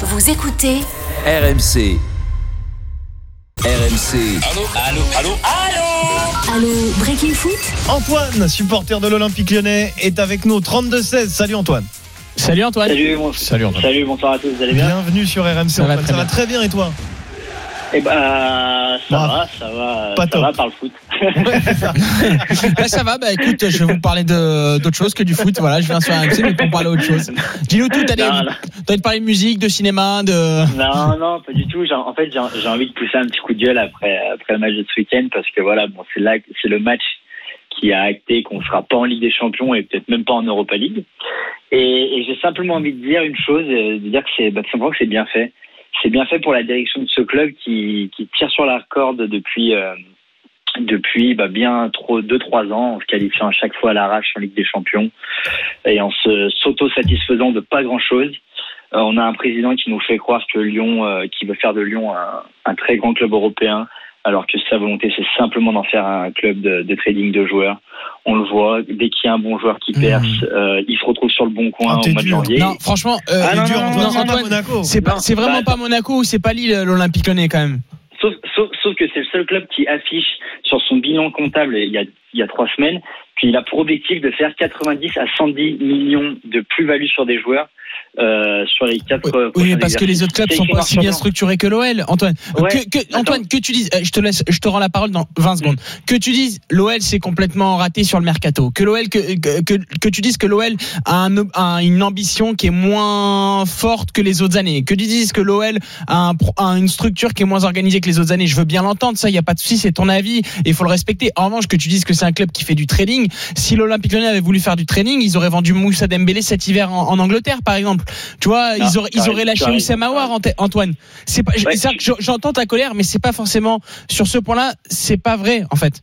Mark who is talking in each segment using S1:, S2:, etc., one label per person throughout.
S1: Vous écoutez
S2: RMC.
S1: Allô, Breaking Foot.
S3: Antoine, supporter de l'Olympique Lyonnais, est avec nous. 32-16. Salut Antoine.
S4: Salut Antoine.
S3: Salut Antoine.
S5: Salut, bonsoir à tous, vous allez bien?
S3: Bienvenue sur RMC.
S4: Ça va
S3: Antoine. Ça va très bien et toi?
S5: Eh ben, ça va par le foot.
S3: Ouais, c'est ça.
S4: Ça va, écoute, je vais vous parler d'autre chose que du foot. Voilà, je viens sur RMC, mais pour parler d'autre chose. Dis-nous tout, t'as envie de parler de musique, de cinéma,
S5: Non, pas du tout. J'ai envie de pousser un petit coup de gueule après le match de ce week-end, parce que voilà, bon, c'est le match qui a acté qu'on ne sera pas en Ligue des Champions et peut-être même pas en Europa League. Et j'ai simplement envie de dire une chose, de dire que tout simplement que c'est bien fait. C'est bien fait pour la direction de ce club qui tire sur la corde depuis bien 2-3 ans, en se qualifiant à chaque fois à l'arrache en Ligue des Champions et en s'auto-satisfaisant de pas grand-chose. On a un président qui nous fait croire que Lyon, qui veut faire de Lyon un très grand club européen, alors que sa volonté, c'est simplement d'en faire un club de trading de joueurs. On le voit, dès qu'il y a un bon joueur qui perce, il se retrouve sur le bon coin au mois de janvier.
S4: Non, franchement,
S3: Antoine,
S4: c'est vraiment pas Monaco ou c'est pas Lille, l'Olympique Lyonnais quand même.
S5: Sauf que c'est le seul club qui affiche sur son bilan comptable il y a 3 semaines qu'il a pour objectif de faire 90 à 110 millions de plus-value sur des joueurs sur les 4
S4: Oui, parce que les autres clubs sont pas aussi bien structurés que l'OL, Antoine.
S5: Ouais,
S4: Antoine, que tu dises, je te rends la parole dans 20 secondes. Que tu dises l'OL c'est complètement raté sur le mercato. Que l'OL que tu dises que l'OL a une ambition qui est moins forte que les autres années. Que tu dises que l'OL a une structure qui est moins organisée que les autres années. Je veux bien l'entendre, ça, il y a pas de souci, c'est ton avis et il faut le respecter. En revanche, que tu dises que c'est un club qui fait du trading, si l'Olympique Lyonnais avait voulu faire du trading, ils auraient vendu Moussa Dembélé cet hiver en Angleterre par exemple. Tu vois, ils auraient lâché Oussama Aouar, Antoine. C'est pas, j'entends ta colère, mais c'est pas forcément sur ce point-là, c'est pas vrai en fait.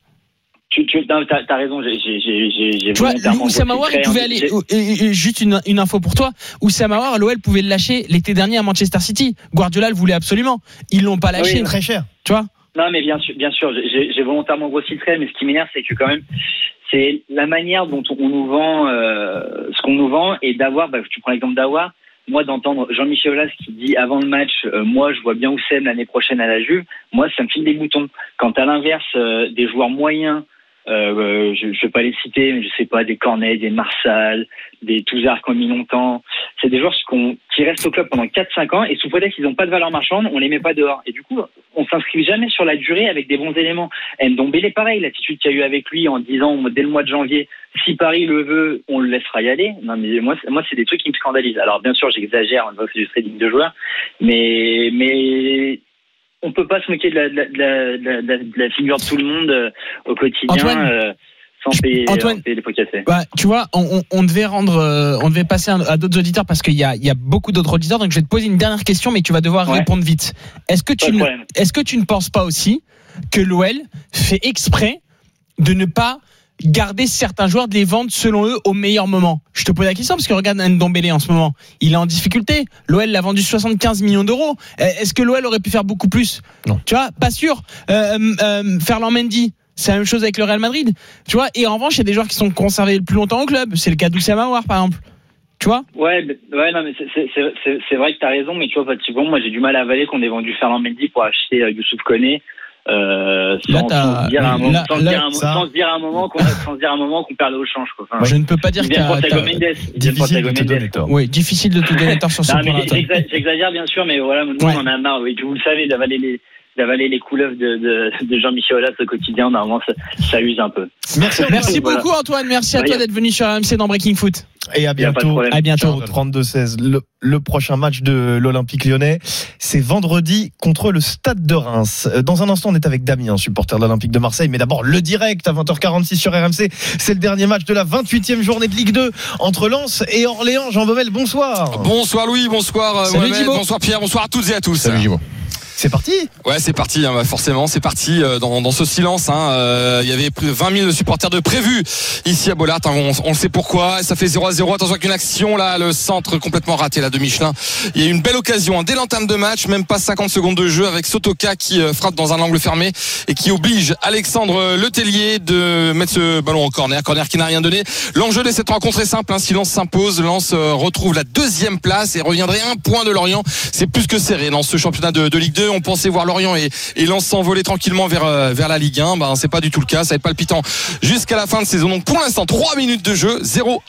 S5: T'as raison. J'ai
S4: tu vois, Oussama Aouar, il pouvait aller. Juste une info pour toi. Oussama Aouar, l'OL pouvait le lâcher l'été dernier à Manchester City. Guardiola le voulait absolument. Ils l'ont pas lâché.
S5: Oui,
S3: très cher.
S4: Tu vois.
S5: Non, mais bien sûr, j'ai volontairement grossi le trait, mais ce qui m'énerve, c'est que quand même, c'est la manière dont on nous vend ce qu'on nous vend, et d'avoir, tu prends l'exemple d'Aouar, moi d'entendre Jean-Michel Aulas qui dit avant le match, moi je vois bien Oussem l'année prochaine à la Juve, moi ça me file des boutons. Quand à l'inverse, des joueurs moyens, je vais pas les citer, mais je sais pas, des Cornet, des Marsal, des Touzard qui ont mis longtemps, c'est des joueurs qui restent au club pendant 4-5 ans, et sous prétexte qu'ils n'ont pas de valeur marchande, on les met pas dehors. Et du coup, on s'inscrit jamais sur la durée avec des bons éléments. Ndombélé, pareil, l'attitude qu'il y a eu avec lui en disant dès le mois de janvier, si Paris le veut, on le laissera y aller. Non, mais moi c'est des trucs qui me scandalisent. Alors bien sûr, j'exagère, on voit que c'est du trading de joueurs, mais on peut pas se moquer de la figure de tout le monde au quotidien.
S4: Antoine,
S5: sans payer les pots cassés.
S4: Tu vois, on devait passer à d'autres auditeurs parce qu'il y a beaucoup d'autres auditeurs, donc je vais te poser une dernière question, mais tu vas devoir répondre vite. Est-ce que tu ne penses pas aussi que l'OL fait exprès de ne pas garder certains joueurs, de les vendre selon eux au meilleur moment? Je te pose la question parce que regarde Ndombélé en ce moment, il est en difficulté. L'OL l'a vendu 75 millions d'euros. Est-ce que l'OL aurait pu faire beaucoup plus? Non. Tu vois, pas sûr. Ferland Mendy, c'est la même chose avec le Real Madrid. Tu vois, et en revanche, il y a des joueurs qui sont conservés le plus longtemps au club. C'est le cas d'Oussama Aouar, par exemple. Tu vois? Ouais,
S5: non, mais c'est vrai que t'as raison, mais tu vois, moi j'ai du mal à avaler qu'on ait vendu Ferland Mendy pour acheter Youssouf Koné. Sans se dire à un moment qu'on perd au change, quoi. Enfin,
S4: je ne peux pas dire
S3: difficile de te donner tort.
S4: Oui, difficile de te donner tort sur ce point-là.
S5: J'exagère bien sûr, mais voilà, nous on en a marre. Oui, vous le savez, d'avaler les couleuvres de Jean-Michel Aulas au quotidien, normalement ça use un peu.
S4: Merci beaucoup Antoine, merci à toi d'être venu sur RMC dans Breaking Foot.
S3: Et à bientôt.
S4: À bientôt.
S3: 32-16. Le prochain match de l'Olympique Lyonnais, c'est vendredi contre le Stade de Reims. Dans un instant, on est avec Damien, supporter de l'Olympique de Marseille. Mais d'abord, le direct à 20h46 sur RMC. C'est le dernier match de la 28e journée de Ligue 2 entre Lens et Orléans. Jean Baumel, bonsoir.
S6: Bonsoir Louis, bonsoir Mohamed, bonsoir Pierre, bonsoir à toutes et à tous.
S3: Salut Gimo. C'est parti.
S2: Ouais, c'est parti, hein, forcément, c'est parti dans ce silence. Il y avait plus de 20 000 supporters de prévus ici à Bollaert. On le sait pourquoi. Ça fait 0-0. Attention avec une action là, le centre complètement raté là de Michelin. Il y a eu une belle occasion dès l'entame de match, même pas 50 secondes de jeu, avec Sotoka qui frappe dans un angle fermé et qui oblige Alexandre Letellier de mettre ce ballon en corner qui n'a rien donné. L'enjeu de cette rencontre est simple, si Lens s'impose, Lens retrouve la 2e place et reviendrait 1 point de Lorient. C'est plus que serré dans ce championnat de Ligue 2. On pensait voir Lorient et Lens s'envoler tranquillement vers la Ligue 1. C'est pas du tout le cas. Ça va être palpitant jusqu'à la fin de saison. Donc pour l'instant, 3 minutes de jeu,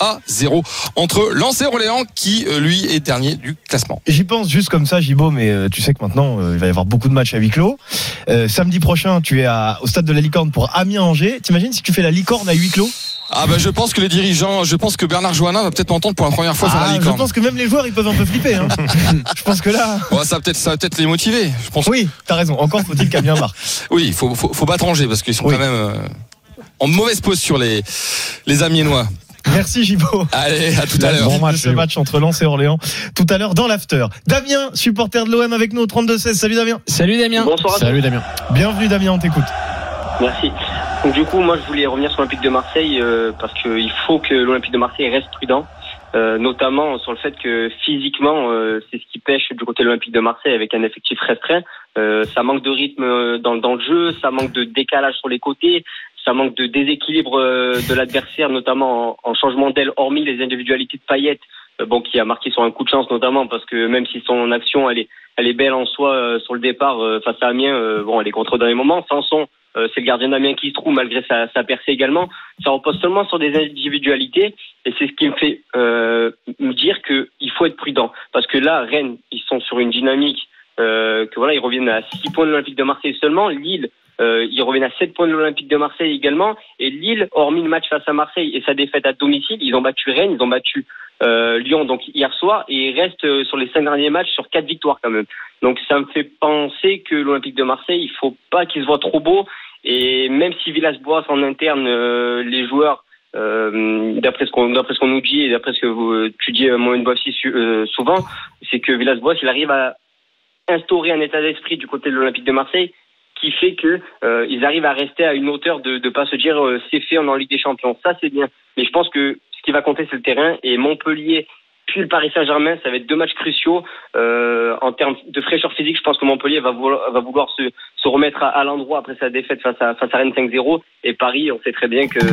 S2: 0-0 entre Lens et Orléans qui lui est dernier du classement.
S3: J'y pense juste comme ça, Gibo, mais tu sais que maintenant il va y avoir beaucoup de matchs à huis clos. Samedi prochain, tu es au stade de la Licorne pour Amiens-Angers. T'imagines si tu fais la Licorne à huis clos?
S2: Je pense que les dirigeants, je pense que Bernard Johannin va peut-être m'entendre pour la première fois faire la Licorne.
S3: Je pense que même les joueurs ils peuvent un peu flipper. Je pense que là.
S2: Ça va peut-être les motiver. Je pense.
S3: Oui, t'as raison. Encore faut-il qu'Amiens marque.
S2: Oui, il faut battre Angers parce qu'ils sont quand même en mauvaise posture les Amiénois.
S3: Merci Gibo.
S2: Allez, à tout à l'heure.
S3: Bon match entre Lens et Orléans tout à l'heure dans l'after. Damien, supporter de l'OM avec nous au 32-16. Salut Damien.
S4: Salut Damien.
S6: Bonsoir.
S3: Salut Damien. Bienvenue Damien, on t'écoute.
S6: Merci. Donc du coup, moi je voulais revenir sur l'Olympique de Marseille parce qu'il faut que l'Olympique de Marseille reste prudent, notamment sur le fait que physiquement, c'est ce qui pêche du côté de l'Olympique de Marseille avec un effectif restreint. Ça manque de rythme dans le jeu, ça manque de décalage sur les côtés, ça manque de déséquilibre de l'adversaire, notamment en changement d'aile, hormis les individualités de Payet, qui a marqué sur un coup de chance notamment, parce que même si son action elle est belle en soi sur le départ face à Amiens, elle est contre dans les moments. Sanson, c'est le gardien d'Amiens qui se trouve malgré sa percée également. Ça repose seulement sur des individualités et c'est ce qui me fait me dire qu'il faut être prudent, parce que là Rennes ils sont sur une dynamique ils reviennent à 6 points de l'Olympique de Marseille seulement. Lille ils reviennent à 7 points de l'Olympique de Marseille également, et Lille, hormis le match face à Marseille et sa défaite à domicile, ils ont battu Rennes, ils ont battu Lyon donc hier soir, et ils restent sur les 5 derniers matchs sur 4 victoires quand même. Donc ça me fait penser que l'Olympique de Marseille, il faut pas qu'il se voit trop beau, et même si Villas-Boas en interne, les joueurs d'après ce qu'on nous dit et d'après ce que tu dis Mohamed Bouafsi souvent, c'est que Villas-Boas il arrive à instaurer un état d'esprit du côté de l'Olympique de Marseille qui fait que ils arrivent à rester à une hauteur de pas se dire c'est fait, on est en Ligue des Champions. Ça c'est bien, mais je pense que ce qui va compter c'est le terrain, et Montpellier puis le Paris Saint-Germain, ça va être 2 matchs cruciaux en termes de fraîcheur physique. Je pense que Montpellier va vouloir se remettre à l'endroit après sa défaite face à Rennes 5-0, et Paris, on sait très bien que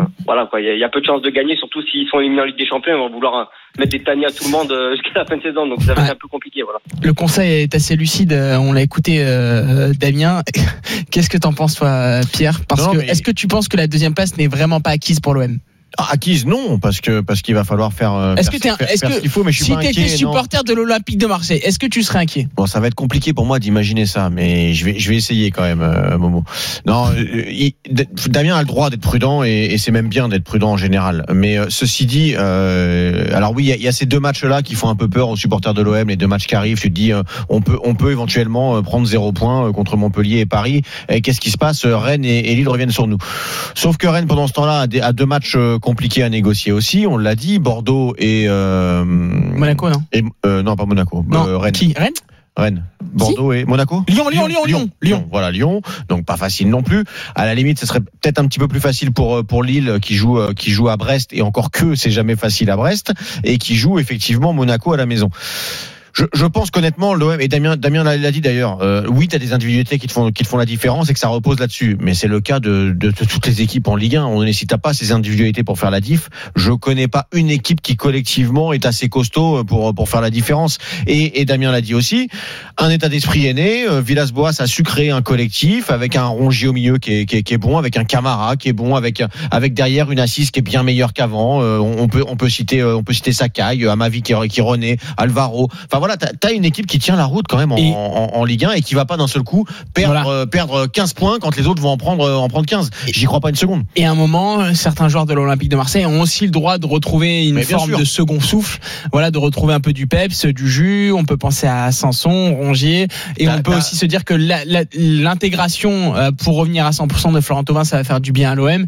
S6: il y a peu de chances de gagner, surtout s'ils sont éliminés en Ligue des Champions. Ils vont vouloir mettre des taniers à tout le monde jusqu'à la fin de saison, donc ça va être un peu compliqué. Voilà.
S4: Le conseil est assez lucide, on l'a écouté Damien. Qu'est-ce que t'en penses toi Pierre? Est-ce que tu penses que la 2e place n'est vraiment pas acquise pour l'OM?
S7: Acquise non, parce qu'il va falloir faire
S4: est-ce qu'il faut, mais je suis pas inquiet. Si tu étais supporter de l'Olympique de Marseille, est-ce que tu serais inquiet?
S7: Bon, ça va être compliqué pour moi d'imaginer ça, mais je vais essayer quand même, Momo. Non, Damien a le droit d'être prudent, et c'est même bien d'être prudent en général. Mais ceci dit, alors oui, il y a ces 2 matchs-là qui font un peu peur aux supporters de l'OM, les 2 matchs qui arrivent. Tu te dis, on peut éventuellement prendre 0 points contre Montpellier et Paris. Et qu'est-ce qui se passe? Rennes et Lille reviennent sur nous. Sauf que Rennes, pendant ce temps-là, a 2 matchs compliqué à négocier aussi, on l'a dit, Bordeaux et
S4: Monaco, non
S7: non, pas Monaco,
S4: Rennes. Qui?
S7: Rennes, Bordeaux et Monaco.
S4: Lyon.
S7: Voilà, Lyon. Donc pas facile non plus. À la limite, ce serait peut-être un petit peu plus facile pour Lille qui joue à Brest, et encore que c'est jamais facile à Brest, et qui joue effectivement Monaco à la maison. Je pense qu'honnêtement, l'OM, et Damien l'a dit d'ailleurs, oui, t'as des individualités qui te font la différence et que ça repose là-dessus. Mais c'est le cas de toutes les équipes en Ligue 1. Si t'as pas ces individualités pour faire la diff, je connais pas une équipe qui collectivement est assez costaud pour faire la différence. Et Damien l'a dit aussi, un état d'esprit est né. Villas-Boas a su créer un collectif avec un Rongier au milieu qui est bon, avec un Camara qui est bon, avec derrière une assise qui est bien meilleure qu'avant. On peut citer Sakai, Amavi qui renaît, Alvaro. Enfin voilà, t'as une équipe qui tient la route quand même en Ligue 1 et qui va pas d'un seul coup perdre 15 points quand les autres vont en prendre 15. J'y crois pas une seconde.
S4: Et à un moment, certains joueurs de l'Olympique de Marseille ont aussi le droit de retrouver une forme de second souffle, de retrouver un peu du peps, du jus. On peut penser à Sanson, Rongier, et on peut aussi se dire que l'intégration pour revenir à 100% de Florent Thauvin, ça va faire du bien à l'OM.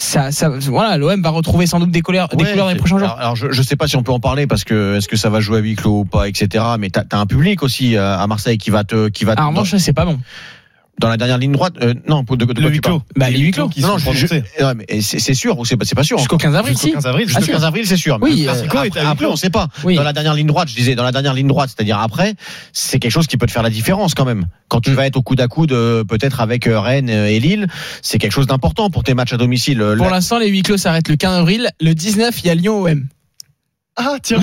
S4: L'OM va retrouver sans doute des couleurs dans les prochains jours.
S7: Alors je sais pas si on peut en parler, parce que est-ce que ça va jouer à huis clos ou pas, etc. Mais t'as un public aussi à Marseille qui va
S4: En revanche, ça, c'est pas bon.
S7: dans la dernière ligne droite. Non,
S3: le huis clos.
S4: Bah, les huis clos.
S3: Non,
S7: mais c'est sûr ou c'est pas sûr.
S4: Jusqu'au 15 avril, si.
S3: Jusqu'au 15 avril,
S7: Jusqu'au 15 avril, c'est sûr.
S4: Oui,
S7: Après, on sait pas.
S4: Oui.
S7: Dans la dernière ligne droite, je disais, c'est-à-dire après, c'est quelque chose qui peut te faire la différence quand même. Quand tu vas être au coude à coude, peut-être avec Rennes et Lille, c'est quelque chose d'important pour tes matchs à domicile.
S4: Pour l'instant, les huis clos s'arrêtent le 15 avril. Le 19, il y a Lyon-OM.
S3: Ah, tiens.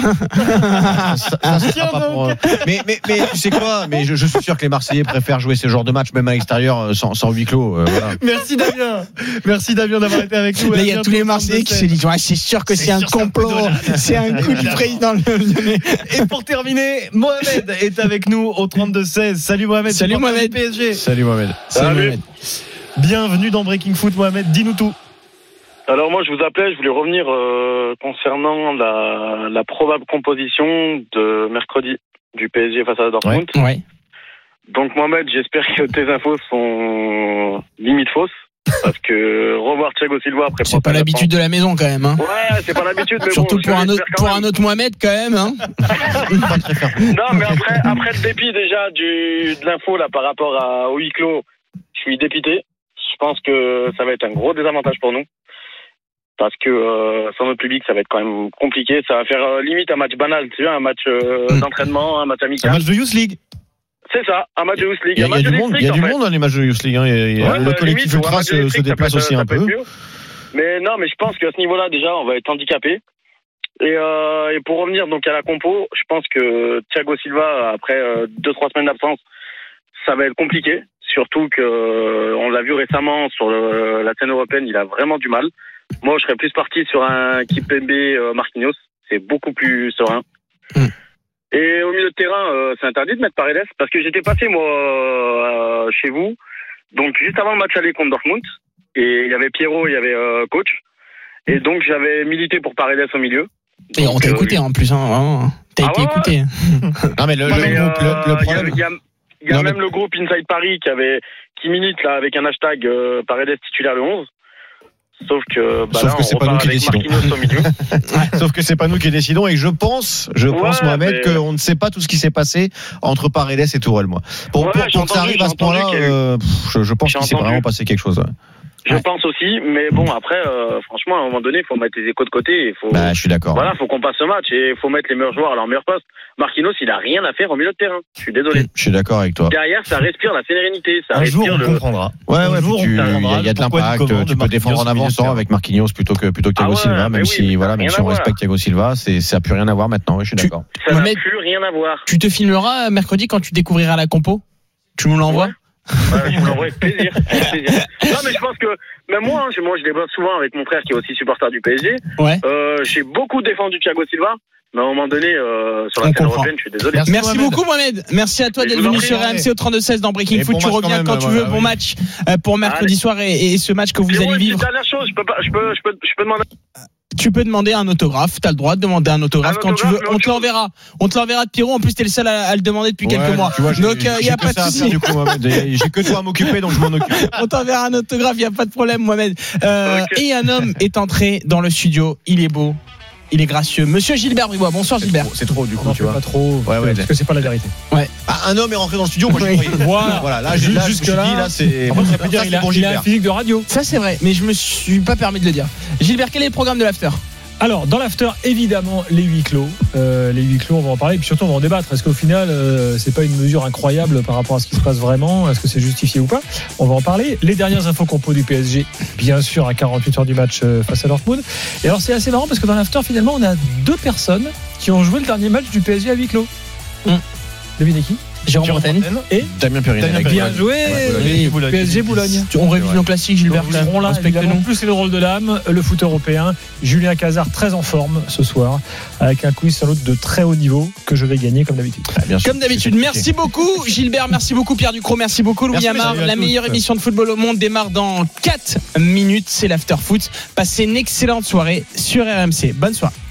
S7: Mais tu sais quoi? Mais je suis sûr que les Marseillais préfèrent jouer ce genre de match, même à l'extérieur, sans huis clos. Voilà.
S3: Merci Damien d'avoir été avec nous.
S4: Là, il y a tous les Marseillais qui se disent, ouais, c'est sûr que c'est un complot. C'est un coup du président lyonnais.
S3: Et pour terminer, Mohamed est avec nous au 32-16. Salut Mohamed.
S4: Salut Mohamed.
S3: PSG.
S7: Salut Mohamed.
S4: Salut Mohamed.
S3: Bienvenue dans Breaking Foot, Mohamed. Dis-nous tout.
S8: Alors moi je vous appelais, je voulais revenir concernant la probable composition de mercredi du PSG face à Dortmund.
S4: Ouais.
S8: Donc Mohamed, j'espère que tes infos sont limite fausses, parce que revoir Thiago Silva après.
S4: C'est pas l'habitude de la maison quand même. Hein.
S8: Ouais, c'est pas l'habitude. Mais
S4: surtout
S8: bon,
S4: pour un autre Mohamed quand même. Hein.
S8: Non, mais après le dépit déjà de l'info là par rapport au huis clos, je suis dépité. Je pense que ça va être un gros désavantage pour nous. Parce que sans notre public, ça va être quand même compliqué. Ça va faire limite un match banal, tu vois, un match d'entraînement, un match amical.
S3: Un match de Youth League.
S8: C'est ça, un match de Youth League.
S7: Il y a du monde dans les matchs de Youth League. Le collectif ultra se déplace aussi un peu.
S8: Mais non, mais je pense qu'à ce niveau-là, déjà, on va être handicapé. Et pour revenir donc à la compo, je pense que Thiago Silva, après 2-3 semaines d'absence, ça va être compliqué. Surtout que on l'a vu récemment sur la scène européenne, il a vraiment du mal. Moi, je serais plus parti sur un Kimpembe Marquinhos. C'est beaucoup plus serein. Et au milieu de terrain, c'est interdit de mettre Paredes parce que j'étais passé, moi, chez vous. Donc, juste avant le match aller contre Dortmund. Et il y avait Pierrot, il y avait coach. Et donc, j'avais milité pour Paredes au milieu.
S4: Et on t'a écouté en plus. Hein. T'as été écouté.
S7: Non, mais le problème.
S8: Il y a même le groupe Inside Paris qui milite là avec un hashtag Paredes titulaire le 11. Sauf que
S7: c'est pas nous qui décidons. Sauf que c'est pas nous qui décidons et je pense Mohamed qu'on ne sait pas tout ce qui s'est passé entre Paredes et Tourelle, moi. Pour que ça arrive à ce point-là, je pense qu'il s'est vraiment passé quelque chose.
S8: Je pense aussi, mais bon, après, franchement, à un moment donné, il faut mettre les échos de côté.
S7: Je suis d'accord.
S8: Voilà, faut qu'on passe ce match et il faut mettre les meilleurs joueurs à leur meilleur poste. Marquinhos, il a rien à faire au milieu de terrain. Je suis désolé.
S7: Je suis d'accord avec toi.
S8: Derrière, ça respire la sérénité.
S3: Un jour, on comprendra.
S7: Ouais, il y a de l'impact. Tu peux défendre en avançant avec Marquinhos plutôt que Thiago Silva, même si on respecte Thiago Silva, ça n'a plus rien à voir maintenant. Je suis d'accord.
S8: Ça n'a plus rien à voir.
S4: Tu te filmeras mercredi quand tu découvriras la compo. Tu nous l'envoies?
S8: Je vous l'envoie avec plaisir. Non, mais je pense que même moi, je débat souvent avec mon frère qui est aussi supporter du PSG.
S4: Ouais.
S8: J'ai beaucoup défendu Thiago Silva, mais à un moment donné, sur la scène européenne, je suis désolé.
S4: Merci beaucoup, Mohamed. Merci à toi d'être venu sur RMC au 32-16 dans Breaking Foot. Tu reviens quand tu veux. Bon match pour mercredi soir et ce match que vous allez vivre.
S8: Dernière chose, je peux demander.
S4: Tu peux demander un autographe, t'as le droit de demander un autographe quand tu veux. On te l'enverra. On te l'enverra de Pierrot. En plus, t'es le seul à le demander depuis quelques mois. Donc, il n'y a pas de souci.
S7: J'ai que toi à m'occuper, donc je m'en occupe.
S4: On t'enverra un autographe, il n'y a pas de problème, Mohamed. Et un homme est entré dans le studio. Il est beau. Il est gracieux. Monsieur Gilbert Bribois. Bonsoir Gilbert.
S7: C'est trop du coup, tu vois.
S9: Pas trop. Parce que c'est pas la vérité.
S4: Ouais.
S7: Un homme est rentré dans le studio. Moi, je croyais.
S9: Voilà.
S7: Là, jusque là, c'est.
S9: Il a un physique de radio.
S4: Ça, c'est vrai. Mais je me suis pas permis de le dire. Gilbert, quel est le programme de l'after?
S9: Alors, dans l'after, évidemment, les huis clos. Les huis clos, on va en parler. Et puis surtout, on va en débattre. Est-ce qu'au final, c'est pas une mesure incroyable par rapport à ce qui se passe vraiment? Est-ce que c'est justifié ou pas? On va en parler. Les dernières infos compos du PSG, bien sûr, à 48 heures du match face à Dortmund. Et alors, c'est assez marrant parce que dans l'after, finalement, on a 2 personnes qui ont joué le dernier match du PSG à huis clos. Devinez qui?
S4: Jérôme Bretagne
S9: et
S7: Damien Perrin.
S9: Bien joué. PSG Boulogne.
S4: On révise nos classiques, Gilbert.
S9: Ils seront là, évidemment. Plus c'est le rôle de l'âme, le foot européen. Julien Cazard très en forme ce soir, avec un quiz sans doute de très haut niveau que je vais gagner comme d'habitude.
S4: Comme d'habitude. Merci beaucoup Gilbert, merci beaucoup Pierre Ducrot, merci beaucoup Louis Amar. La meilleure émission de football au monde démarre dans 4 minutes. C'est l'After Foot. Passez une excellente soirée sur RMC. Bonne soirée.